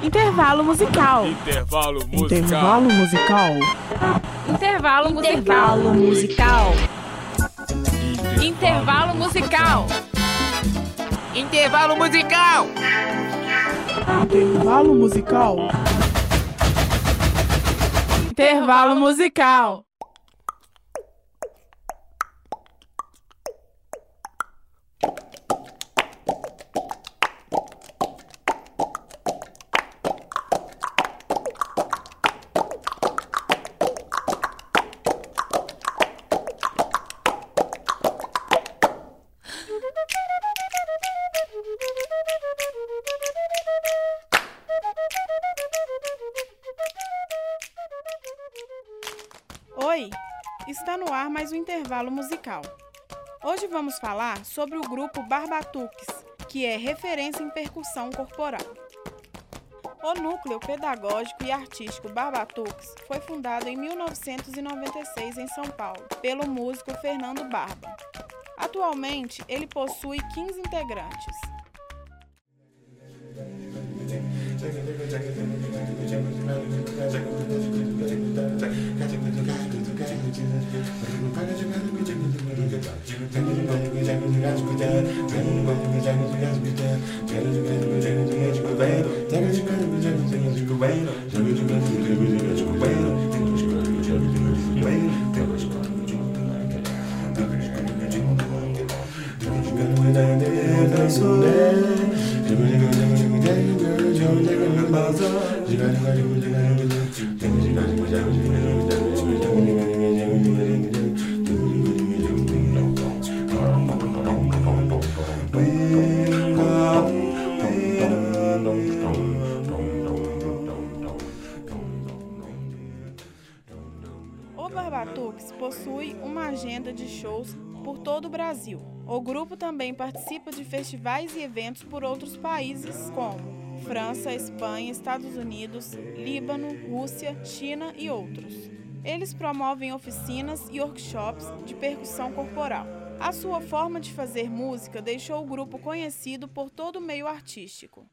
Intervalo musical. Intervalo musical. Intervalo musical. Intervalo musical. Intervalo musical. Intervalo musical. Intervalo musical. Intervalo musical. Oi, está no ar mais um intervalo musical. Hoje vamos falar sobre o grupo Barbatuques, que é referência em percussão corporal. O Núcleo Pedagógico e Artístico Barbatuques foi fundado em 1996 em São Paulo, pelo músico Fernando Barba. Atualmente, ele possui 15 integrantes. O Barbatuques possui uma agenda de shows por todo o Brasil. O grupo também participa de festivais e eventos por outros países como França, Espanha, Estados Unidos, Líbano, Rússia, China e outros. Eles promovem oficinas e workshops de percussão corporal. A sua forma de fazer música deixou o grupo conhecido por todo o meio artístico.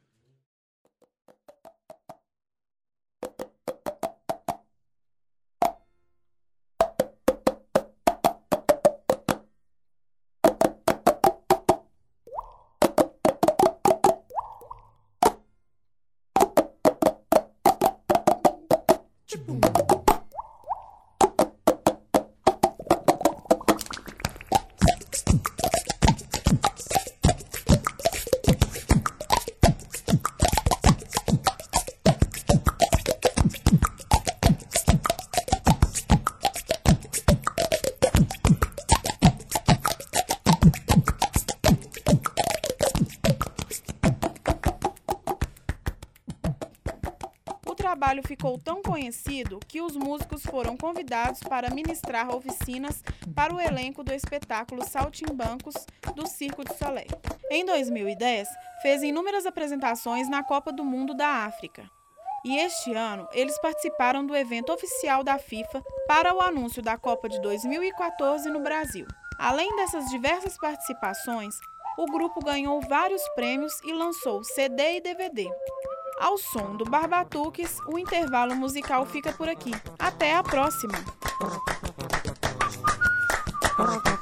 O trabalho ficou tão conhecido que os músicos foram convidados para ministrar oficinas para o elenco do espetáculo Saltimbancos do Circo du Soleil. Em 2010, fez inúmeras apresentações na Copa do Mundo da África. E este ano, eles participaram do evento oficial da FIFA para o anúncio da Copa de 2014 no Brasil. Além dessas diversas participações, o grupo ganhou vários prêmios e lançou CD e DVD. Ao som do Barbatuques, o intervalo musical fica por aqui. Até a próxima!